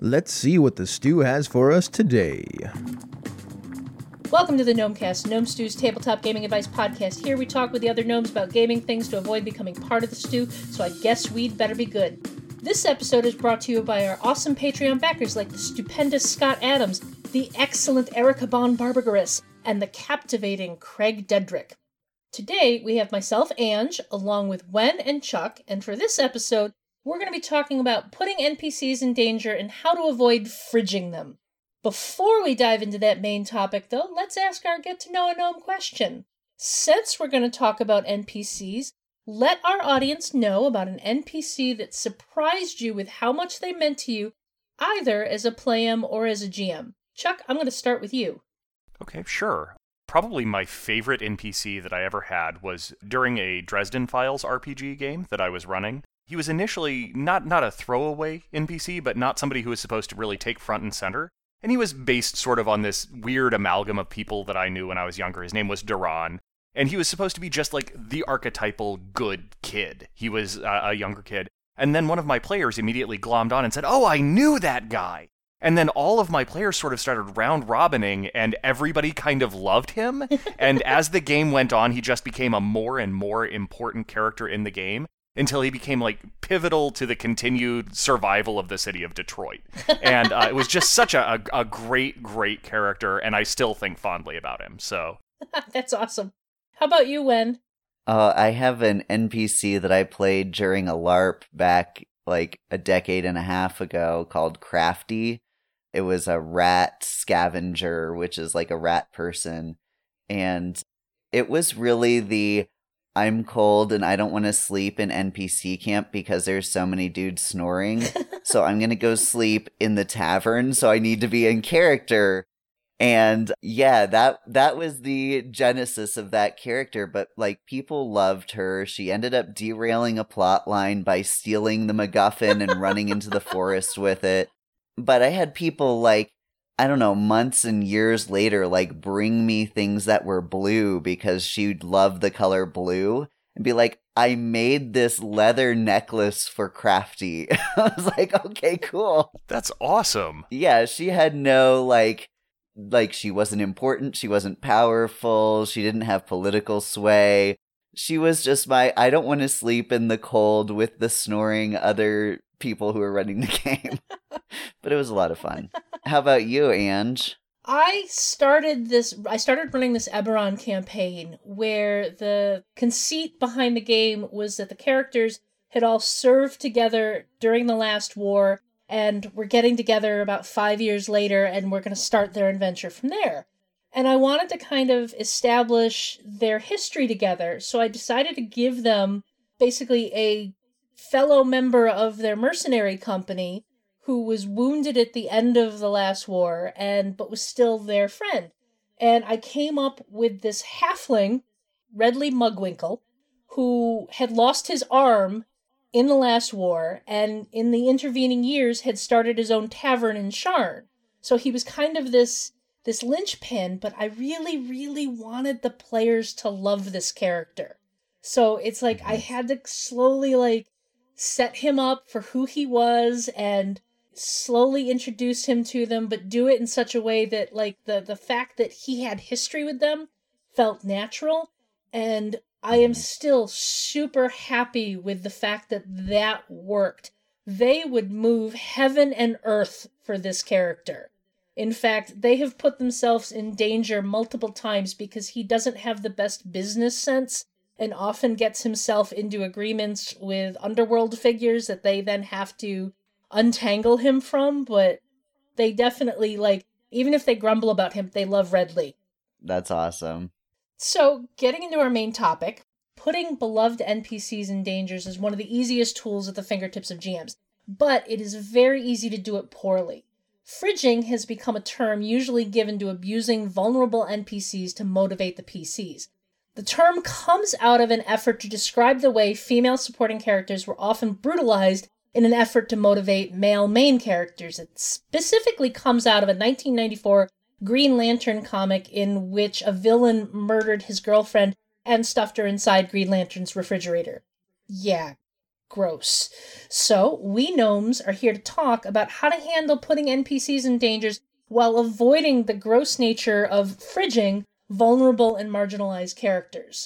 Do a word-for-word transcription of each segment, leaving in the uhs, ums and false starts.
Let's see what the stew has for us today. Welcome to the Gnomecast, Gnome Stew's tabletop gaming advice podcast. Here we talk with the other gnomes about gaming things to avoid becoming part of the stew, so I guess we'd better be good. This episode is brought to you by our awesome Patreon backers like the stupendous Scott Adams, the excellent Erica Bon Barbagaris, and the captivating Craig Dedrick. Today, we have myself, Ange, along with Wen and Chuck, and for this episode, we're going to be talking about putting N P Cs in danger and how to avoid fridging them. Before we dive into that main topic, though, let's ask our get-to-know-a-gnome question. Since we're going to talk about N P Cs, let our audience know about an N P C that surprised you with how much they meant to you, either as a play M or as a G M. Chuck, I'm going to start with you. Okay, sure. Probably my favorite N P C that I ever had was during a Dresden Files R P G game that I was running. He was initially not, not a throwaway N P C, but not somebody who was supposed to really take front and center. And he was based sort of on this weird amalgam of people that I knew when I was younger. His name was Duran. And he was supposed to be just like the archetypal good kid. He was uh, a younger kid. And then one of my players immediately glommed on and said, "Oh, I knew that guy." And then all of my players sort of started round-robining, and everybody kind of loved him. And as the game went on, he just became a more and more important character in the game until he became, like, pivotal to the continued survival of the city of Detroit. And uh, it was just such a, a, a great, great character, and I still think fondly about him, so. That's awesome. How about you, Wen? Uh, I have an N P C that I played during a LARP back, like, a decade and a half ago called Crafty. It was a rat scavenger, which is like a rat person. And it was really the I'm cold and I don't want to sleep in N P C camp because there's so many dudes snoring. So I'm going to go sleep in the tavern. So I need to be in character. And yeah, that that was the genesis of that character. But like people loved her. She ended up derailing a plot line by stealing the MacGuffin and running into the forest with it. But I had people, like, I don't know, months and years later, like, bring me things that were blue because she'd love the color blue. And be like, I made this leather necklace for Crafty. I was like, okay, cool. That's awesome. Yeah, she had no, like, like, she wasn't important, she wasn't powerful, she didn't have political sway. She was just my, I don't want to sleep in the cold with the snoring other people who are running the game. But it was a lot of fun. How about you, Ange? I started this, I started running this Eberron campaign where the conceit behind the game was that the characters had all served together during the last war and were getting together about five years later and we're going to start their adventure from there. And I wanted to kind of establish their history together, so I decided to give them basically a fellow member of their mercenary company who was wounded at the end of the last war, and but was still their friend. And I came up with this halfling, Redley Mugwinkle, who had lost his arm in the last war, and in the intervening years had started his own tavern in Sharn. So he was kind of this, this linchpin, but I really, really wanted the players to love this character. So it's like I had to slowly, like, set him up for who he was and slowly introduce him to them, but do it in such a way that, like, the, the fact that he had history with them felt natural. And I am still super happy with the fact that that worked. They would move heaven and earth for this character. In fact, they have put themselves in danger multiple times because he doesn't have the best business sense and often gets himself into agreements with underworld figures that they then have to untangle him from, but they definitely, like, even if they grumble about him, they love Redley. That's awesome. So, getting into our main topic, putting beloved N P Cs in dangers is one of the easiest tools at the fingertips of G Ms, but it is very easy to do it poorly. Fridging has become a term usually given to abusing vulnerable N P Cs to motivate the P Cs. The term comes out of an effort to describe the way female supporting characters were often brutalized in an effort to motivate male main characters. It specifically comes out of a nineteen ninety-four Green Lantern comic in which a villain murdered his girlfriend and stuffed her inside Green Lantern's refrigerator. Yeah, gross. So, we gnomes are here to talk about how to handle putting N P Cs in dangers while avoiding the gross nature of fridging vulnerable and marginalized characters.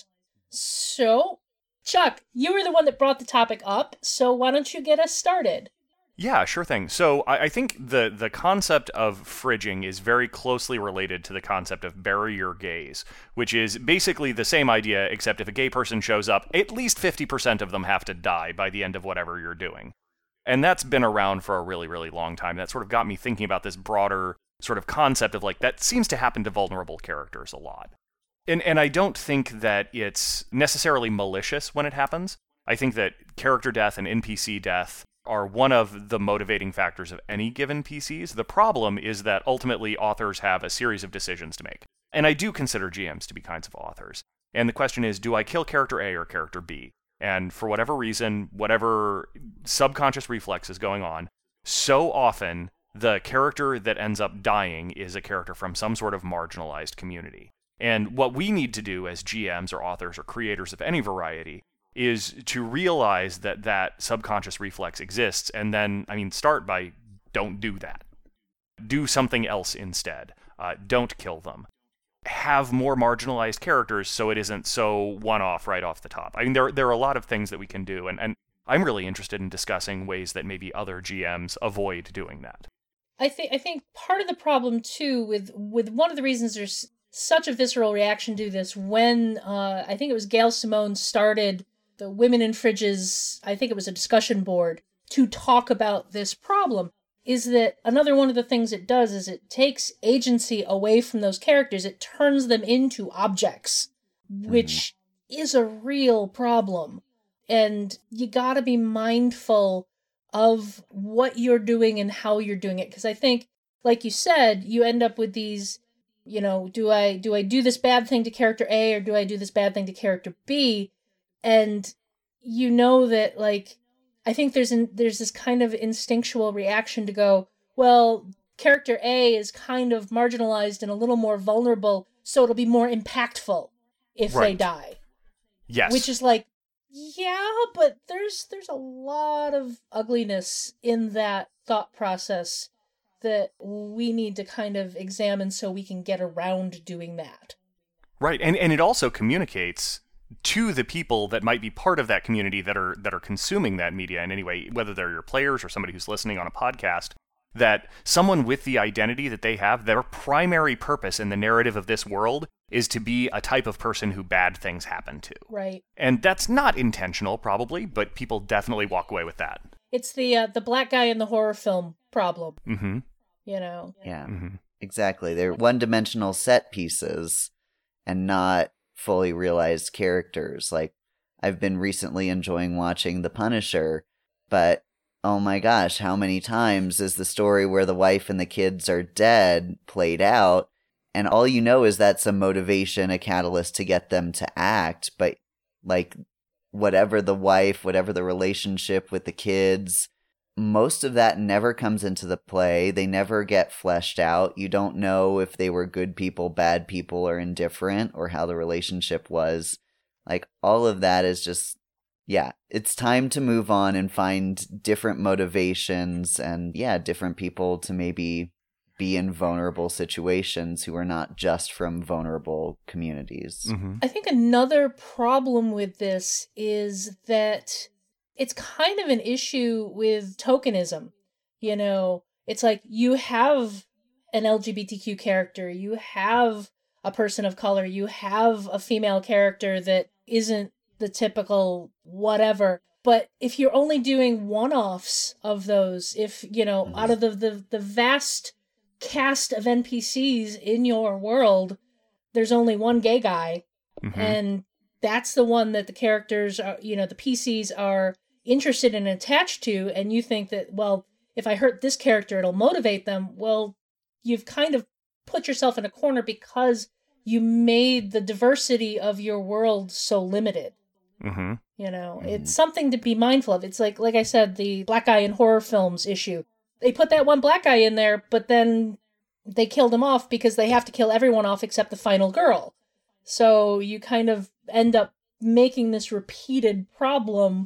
So, Chuck, you were the one that brought the topic up, so why don't you get us started? Yeah, sure thing. So I, I think the, the concept of fridging is very closely related to the concept of bury your gays, which is basically the same idea, except if a gay person shows up, at least fifty percent of them have to die by the end of whatever you're doing. And that's been around for a really, really long time. That sort of got me thinking about this broader sort of concept of, like, that seems to happen to vulnerable characters a lot. And and I don't think that it's necessarily malicious when it happens. I think that character death and N P C death are one of the motivating factors of any given P Cs. The problem is that ultimately authors have a series of decisions to make. And I do consider G Ms to be kinds of authors. And the question is, do I kill character A or character B? And for whatever reason, whatever subconscious reflex is going on, so often the character that ends up dying is a character from some sort of marginalized community. And what we need to do as G Ms or authors or creators of any variety is to realize that that subconscious reflex exists, and then, I mean, start by don't do that. Do something else instead. Uh, don't kill them. Have more marginalized characters so it isn't so one-off right off the top. I mean, there, there are a lot of things that we can do, and, and I'm really interested in discussing ways that maybe other G Ms avoid doing that. I think I think part of the problem, too, with, with one of the reasons there's such a visceral reaction to this when, uh, I think it was Gail Simone started the Women in Fridges, I think it was a discussion board, to talk about this problem, is that another one of the things it does is it takes agency away from those characters. It turns them into objects, which mm. is a real problem. And you gotta be mindful of what you're doing and how you're doing it. Because I think, like you said, you end up with these, you know, do I do I do this bad thing to character A or do I do this bad thing to character B? And you know that, like, I think there's an, there's this kind of instinctual reaction to go, well, character A is kind of marginalized and a little more vulnerable, so it'll be more impactful if right. they die. Yes. Which is like, yeah, but there's there's a lot of ugliness in that thought process that we need to kind of examine so we can get around doing that. Right, and and it also communicates to the people that might be part of that community that are that are consuming that media in any way, whether they're your players or somebody who's listening on a podcast, that someone with the identity that they have, their primary purpose in the narrative of this world is to be a type of person who bad things happen to. Right. And that's not intentional, probably, but people definitely walk away with that. It's the uh, the black guy in the horror film problem. Mm-hmm. You know? Yeah, mm-hmm. exactly. They're one-dimensional set pieces and not fully realized characters. Like, I've been recently enjoying watching The Punisher, but oh my gosh, how many times is the story where the wife and the kids are dead played out, and all you know is that's a motivation, a catalyst to get them to act, but, like, whatever the wife, whatever the relationship with the kids, most of that never comes into the play. They never get fleshed out. You don't know if they were good people, bad people, or indifferent, or how the relationship was. Like, all of that is just, yeah, it's time to move on and find different motivations and, yeah, different people to maybe be in vulnerable situations who are not just from vulnerable communities. Mm-hmm. I think another problem with this is that it's kind of an issue with tokenism. You know, it's like you have an L G B T Q character, you have a person of color, you have a female character that isn't the typical whatever. But if you're only doing one-offs of those, if, you know, mm-hmm. out of the, the, the vast cast of N P Cs in your world, there's only one gay guy, mm-hmm. and that's the one that the characters are, you know, the P Cs are interested and attached to, and you think that, well, if I hurt this character, it'll motivate them. Well, you've kind of put yourself in a corner because you made the diversity of your world so limited. Mm-hmm. You know, mm-hmm. it's something to be mindful of. It's like, like I said, the black guy in horror films issue. They put that one black guy in there, but then they killed him off because they have to kill everyone off except the final girl. So you kind of end up making this repeated problem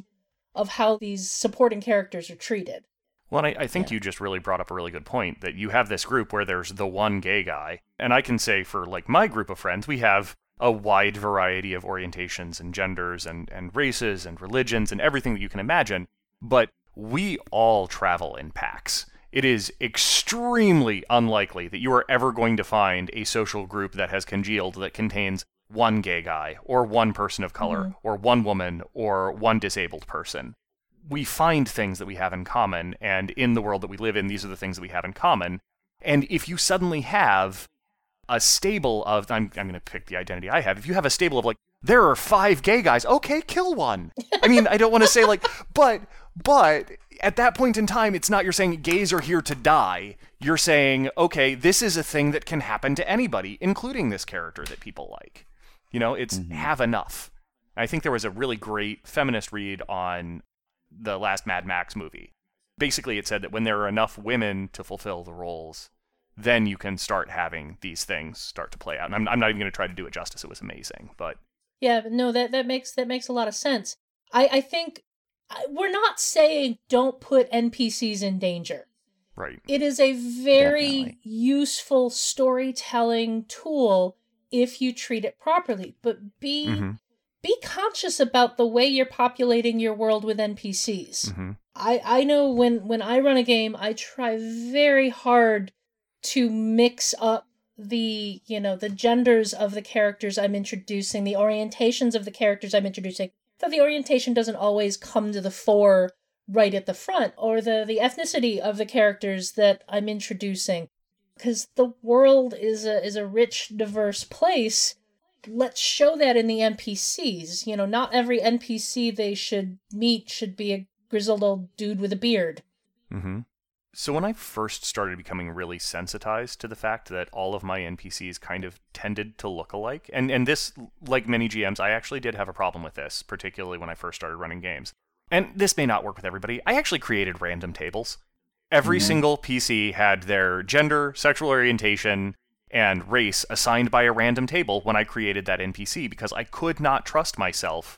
of how these supporting characters are treated. Well, I, I think Yeah. you just really brought up a really good point, that you have this group where there's the one gay guy. And I can say for, like, my group of friends, we have a wide variety of orientations and genders and, and races and religions and everything that you can imagine. But we all travel in packs. It is extremely unlikely that you are ever going to find a social group that has congealed that contains one gay guy, or one person of color, Mhm. or one woman, or one disabled person. We find things that we have in common, and in the world that we live in, these are the things that we have in common. And if you suddenly have a stable of, I'm, I'm going to pick the identity I have, if you have a stable of, like, there are five gay guys, okay, kill one. I mean, I don't want to say, like, but, but, at that point in time, it's not you're saying gays are here to die. You're saying, okay, this is a thing that can happen to anybody, including this character that people like. You know, it's Mhm. have enough. I think there was a really great feminist read on the last Mad Max movie. Basically, it said that when there are enough women to fulfill the roles, then you can start having these things start to play out. And I'm, I'm not even going to try to do it justice. It was amazing, but Yeah, but no, that, that makes that makes a lot of sense. I, I think I- we're not saying don't put N P Cs in danger. right. It is a very Definitely. useful storytelling tool if you treat it properly. But be Mhm. be conscious about the way you're populating your world with N P Cs. Mhm. I, I know when, when I run a game, I try very hard to mix up the, you know, the genders of the characters I'm introducing, the orientations of the characters I'm introducing. So the orientation doesn't always come to the fore right at the front, or the, the ethnicity of the characters that I'm introducing. Because the world is a is a rich, diverse place. Let's show that in the N P Cs. You know, not every N P C they should meet should be a grizzled old dude with a beard. Mm-hmm. So when I first started becoming really sensitized to the fact that all of my N P Cs kind of tended to look alike, and, and this, like many G Ms, I actually did have a problem with this, particularly when I first started running games. And this may not work with everybody. I actually created random tables. Every Mhm. single P C had their gender, sexual orientation, and race assigned by a random table when I created that N P C, because I could not trust myself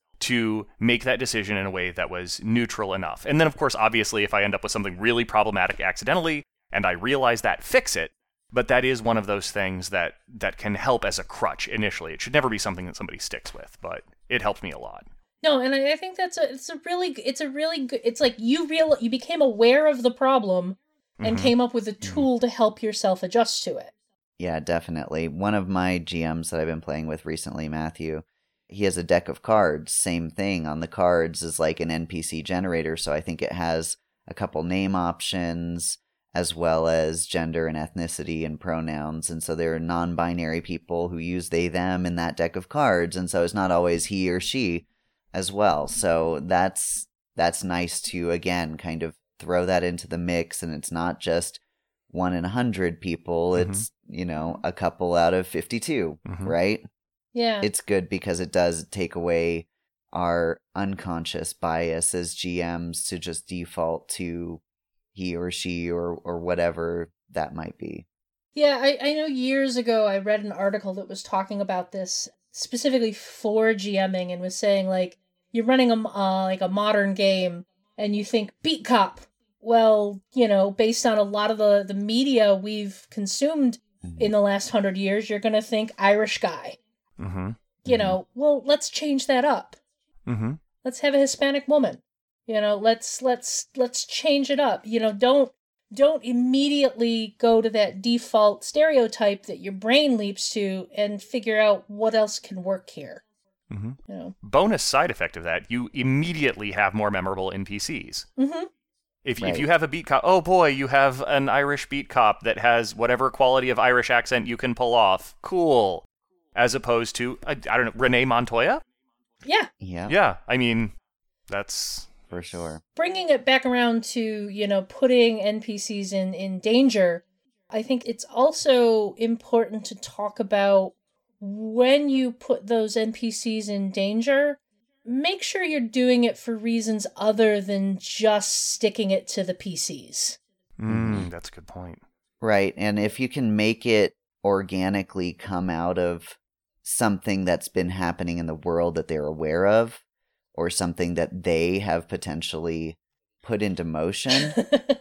to make that decision in a way that was neutral enough. And then, of course, obviously, if I end up with something really problematic accidentally, and I realize that, fix it. But that is one of those things that, that can help as a crutch initially. It should never be something that somebody sticks with, but it helped me a lot. No, and I, I think that's a it's a really g- it's a really good. It's like you real you became aware of the problem and Mhm. came up with a tool to help yourself adjust to it. Yeah, definitely. One of my G Ms that I've been playing with recently, Matthew, he has a deck of cards. Same thing. On the cards is like an N P C generator, so I think it has a couple name options as well as gender and ethnicity and pronouns. And so there are non-binary people who use they, them in that deck of cards, and so it's not always he or she as well. So that's that's nice to, again, kind of throw that into the mix, and it's not just one in a hundred people, Mhm. it's, you know, a couple out of fifty-two, Mhm. right? Yeah. It's good because it does take away our unconscious bias as G Ms to just default to he or she or, or whatever that might be. Yeah, I, I know years ago I read an article that was talking about this specifically for GMing and was saying, like, you're running a, uh, like a modern game and you think beat cop. Well, you know, based on a lot of the, the media we've consumed in the last hundred years, you're going to think Irish guy. Mm-hmm. You Mhm. know, well, let's change that up. Mm-hmm. Let's have a Hispanic woman. You know, let's let's let's change it up. You know, don't don't immediately go to that default stereotype that your brain leaps to and figure out what else can work here. Mm-hmm. You know. Bonus side effect of that, you immediately have more memorable N P Cs. Mm-hmm. If, Right. if you have a beat cop, oh boy, you have an Irish beat cop that has whatever quality of Irish accent you can pull off. Cool. As opposed to, I, I don't know, Renee Montoya? Yeah. Yeah, Yeah, I mean, that's... for sure. Bringing it back around to, you know, putting N P Cs in, in danger, I think it's also important to talk about when you put those N P Cs in danger, make sure you're doing it for reasons other than just sticking it to the P Cs. Mm, that's a good point. Right, and if you can make it organically come out of something that's been happening in the world that they're aware of, or something that they have potentially put into motion,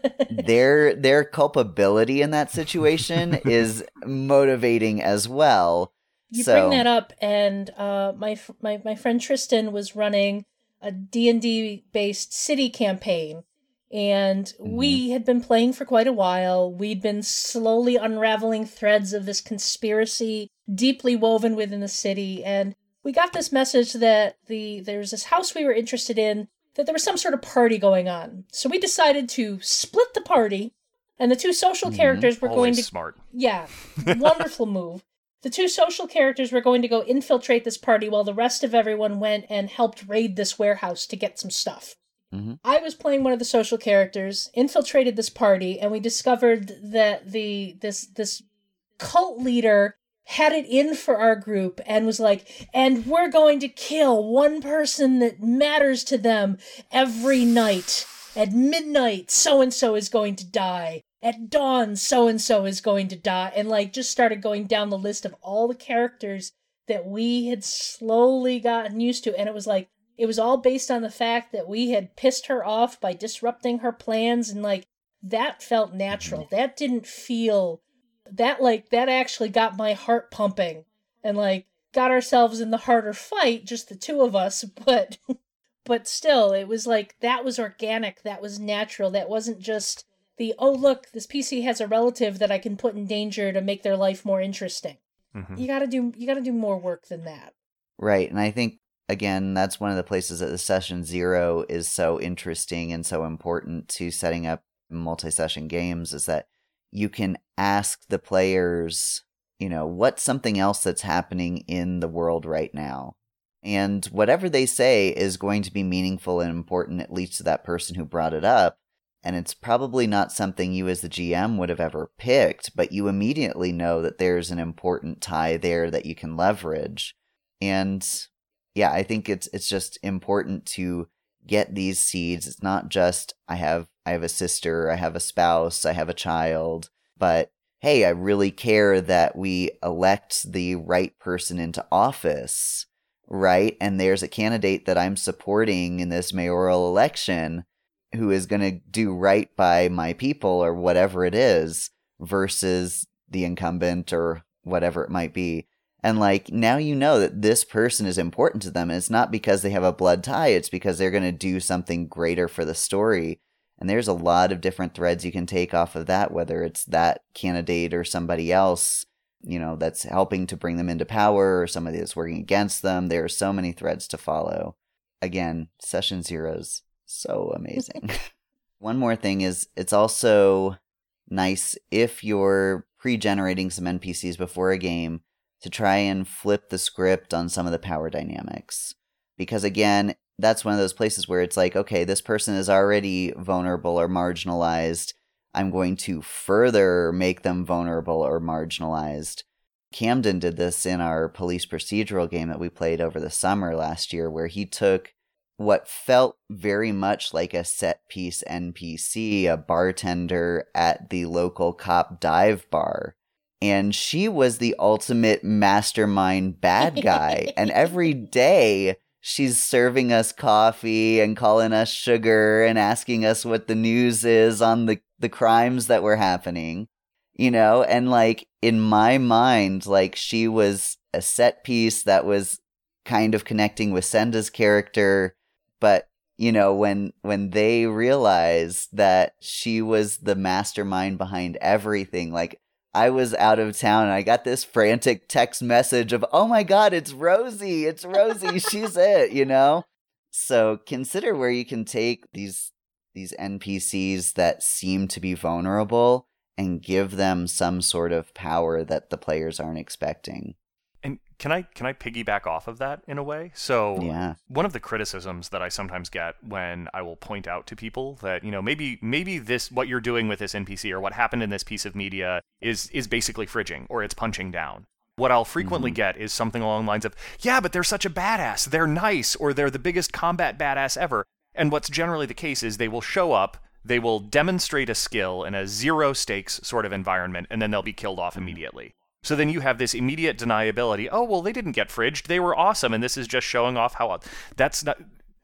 their their culpability in that situation is motivating as well. You so, bring that up, and uh, my my my friend Tristan was running a D and D based city campaign, and mm-hmm. we had been playing for quite a while. We'd been slowly unraveling threads of this conspiracy deeply woven within the city, and we got this message that the there's this house we were interested in, that there was some sort of party going on. So we decided to split the party, and the two social mm-hmm. characters were Always going to... smart. Yeah, wonderful move. The two social characters were going to go infiltrate this party while the rest of everyone went and helped raid this warehouse to get some stuff. Mm-hmm. I was playing one of the social characters, infiltrated this party, and we discovered that the this this cult leader had it in for our group and was like, and we're going to kill one person that matters to them every night. At midnight, so-and-so is going to die. At dawn, so-and-so is going to die. And, like, just started going down the list of all the characters that we had slowly gotten used to. And it was like, it was all based on the fact that we had pissed her off by disrupting her plans. And, like, that felt natural. That didn't feel... That, like, that actually got my heart pumping. And, like, got ourselves in the harder fight, just the two of us. But, but still, it was like, that was organic. That was natural. That wasn't just... the, oh, look, this P C has a relative that I can put in danger to make their life more interesting. Mm-hmm. You gotta do you gotta do more work than that. Right, and I think, again, that's one of the places that the Session Zero is so interesting and so important to setting up multi-session games, is that you can ask the players, you know, what's something else that's happening in the world right now? And whatever they say is going to be meaningful and important, at least to that person who brought it up. And it's probably not something you as the G M would have ever picked, but you immediately know that there's an important tie there that you can leverage. And yeah, I think it's it's just important to get these seeds. It's not just I have I have a sister, I have a spouse, I have a child, but hey, I really care that we elect the right person into office, right? And there's a candidate that I'm supporting in this mayoral election who is going to do right by my people or whatever it is, versus the incumbent or whatever it might be. And like, now you know that this person is important to them. And it's not because they have a blood tie. It's because they're going to do something greater for the story. And there's a lot of different threads you can take off of that, whether it's that candidate or somebody else, you know, that's helping to bring them into power, or somebody that's working against them. There are so many threads to follow. Again, Session Zero's so amazing. One more thing is, it's also nice if you're pre-generating some N P Cs before a game to try and flip the script on some of the power dynamics. Because again, that's one of those places where it's like, okay, this person is already vulnerable or marginalized. I'm going to further make them vulnerable or marginalized. Camden did this in our police procedural game that we played over the summer last year, where he took what felt very much like a set-piece N P C, a bartender at the local cop dive bar. And she was the ultimate mastermind bad guy. And every day, she's serving us coffee and calling us sugar and asking us what the news is on the, the crimes that were happening. You know, and like, in my mind, like, she was a set piece that was kind of connecting with Senda's character. But, you know, when when they realized that she was the mastermind behind everything, like, I was out of town and I got this frantic text message of, oh my God, it's Rosie, it's Rosie, she's it, you know? So consider where you can take these these N P Cs that seem to be vulnerable and give them some sort of power that the players aren't expecting. And can I can I piggyback off of that in a way? So yeah. One of the criticisms that I sometimes get when I will point out to people that, you know, maybe maybe this what you're doing with this N P C or what happened in this piece of media is is basically fridging, or it's punching down. What I'll frequently mm-hmm. get is something along the lines of, yeah, but they're such a badass, they're nice, or they're the biggest combat badass ever. And what's generally the case is they will show up, they will demonstrate a skill in a zero stakes sort of environment, and then they'll be killed off mm-hmm. immediately. So then you have this immediate deniability. Oh, well, they didn't get fridged. They were awesome, and this is just showing off how... That's not...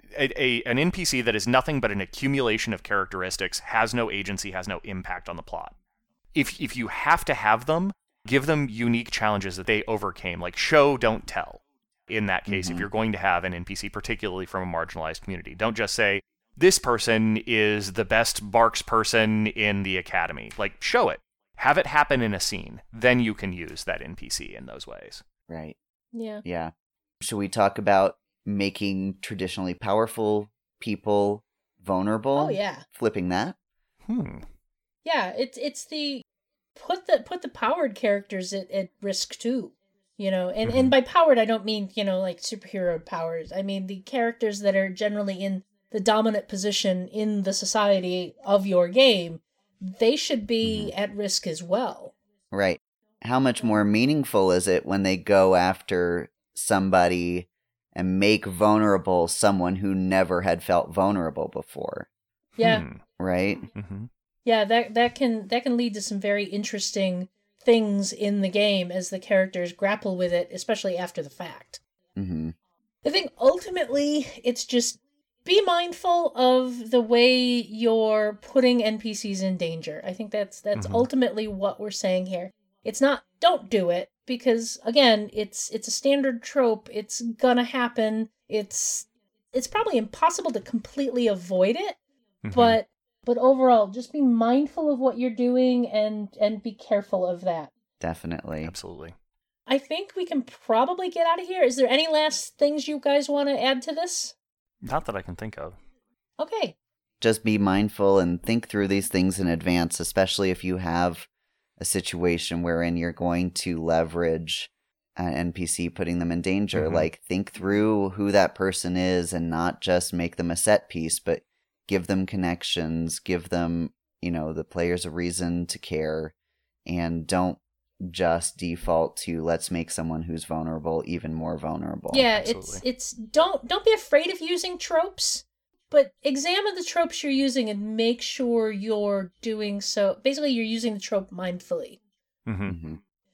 a, a an N P C that is nothing but an accumulation of characteristics, has no agency, has no impact on the plot. If if you have to have them, give them unique challenges that they overcame, like show, don't tell. In that case, mm-hmm. if you're going to have an N P C, particularly from a marginalized community, don't just say, this person is the best Barks person in the academy. Like, show it. Have it happen in a scene. Then you can use that N P C in those ways. Right. Yeah. Yeah. Should we talk about making traditionally powerful people vulnerable? Oh, yeah. Flipping that? Hmm. Yeah, it's it's the put the put the powered characters at, at risk too. You know, and, Mm-hmm. and by powered I don't mean, you know, like superhero powers. I mean the characters that are generally in the dominant position in the society of your game. They should be mm-hmm. at risk as well. Right. How much more meaningful is it when they go after somebody and make vulnerable someone who never had felt vulnerable before? Yeah. Hmm. Right? Mm-hmm. Yeah, that that can that can lead to some very interesting things in the game as the characters grapple with it, especially after the fact. Mm-hmm. I think ultimately it's just be mindful of the way you're putting N P Cs in danger. I think that's that's mm-hmm. ultimately what we're saying here. It's not don't do it, because again, it's it's a standard trope. It's gonna happen. It's it's probably impossible to completely avoid it, Mm-hmm. but but overall, just be mindful of what you're doing and and be careful of that. Definitely. Absolutely. I think we can probably get out of here. Is there any last things you guys want to add to this? Not that I can think of. Okay. Just be mindful and think through these things in advance, especially if you have a situation wherein you're going to leverage an N P C, putting them in danger. Mm-hmm. Like, think through who that person is and not just make them a set piece, but give them connections, give them, you know, the players a reason to care, and don't just default to let's make someone who's vulnerable even more vulnerable. Yeah, Absolutely. it's it's don't don't be afraid of using tropes, but examine the tropes you're using and make sure you're doing so. Basically, you're using the trope mindfully. Mm-hmm. Mm-hmm.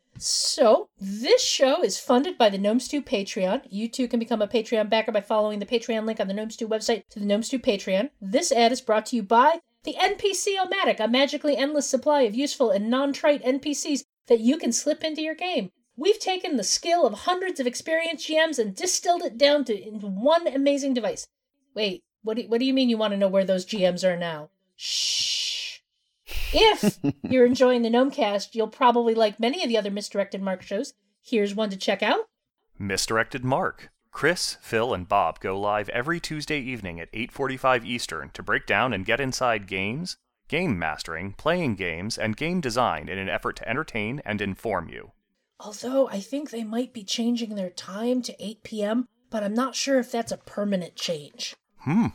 So, this show is funded by the Gnome Stew Patreon. You too can become a Patreon backer by following the Patreon link on the Gnome Stew website to the Gnome Stew Patreon. This ad is brought to you by the N P C-O-Matic, a magically endless supply of useful and non-trite N P Cs that you can slip into your game. We've taken the skill of hundreds of experienced G Ms and distilled it down to into one amazing device. Wait, what do, what do you mean you want to know where those G Ms are now? Shh. If you're enjoying the Gnomecast, you'll probably like many of the other Misdirected Mark shows. Here's one to check out. Misdirected Mark. Chris, Phil, and Bob go live every Tuesday evening at eight forty-five Eastern to break down and get inside games, game mastering, playing games, and game design in an effort to entertain and inform you. Although I think they might be changing their time to eight p.m., but I'm not sure if that's a permanent change. Hmm.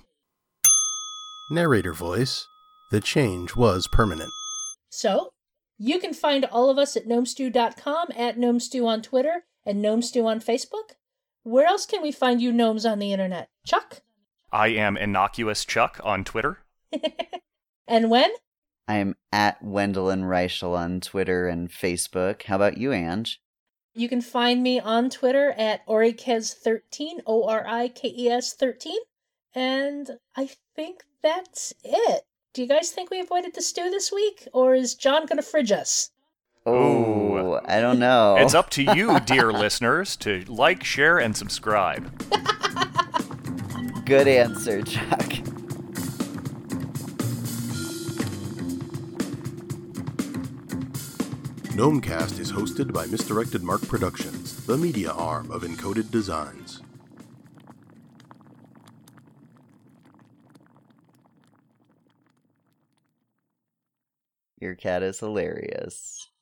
Narrator voice. The change was permanent. So, you can find all of us at gnomestew dot com, at gnomestew on Twitter, and gnomestew on Facebook. Where else can we find you gnomes on the internet? Chuck? I am Innocuous Chuck on Twitter. And when? I'm at Wendelin Reichel on Twitter and Facebook. How about you, Ange? You can find me on Twitter at orikes thirteen, O R I K E S thirteen. And I think that's it. Do you guys think we avoided the stew this week? Or is John going to fridge us? Oh, I don't know. It's up to you, dear listeners, to like, share, and subscribe. Good answer, Chuck. Gnomecast is hosted by Misdirected Mark Productions, the media arm of Encoded Designs. Your cat is hilarious.